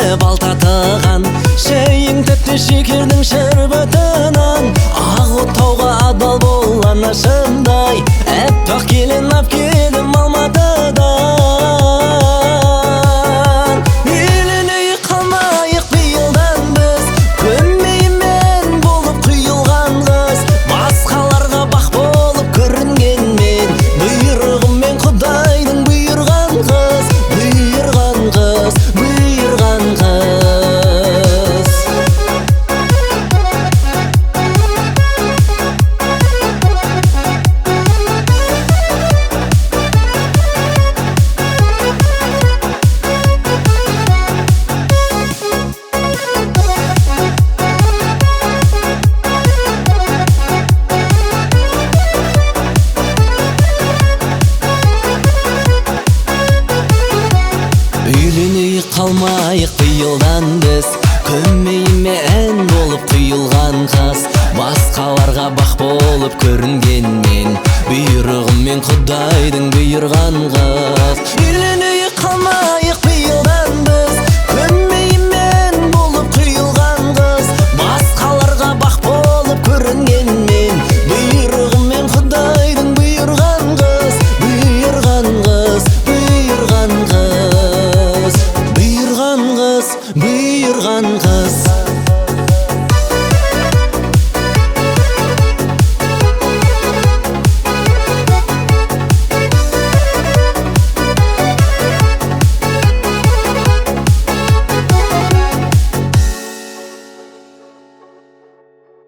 балтатыған, шейін тіпті шекердің шәрбатынан. Ақ тауға адал бол анашымдай, әппақ келін ап келім Алматыдан. Үйленейік қалмайық биылдан біз, көмеймен болып құйылған қыз. Басқаларға бақ болып көрінгенмен, бұйрығыммен Құдайдың бұйырған қыз, бұйырған қыз, бұйырған қыз. Үйленейік қалмайық биылдан біз, көмейіме ән болып құйылған қыз. Басқаларға бақ болып көрінген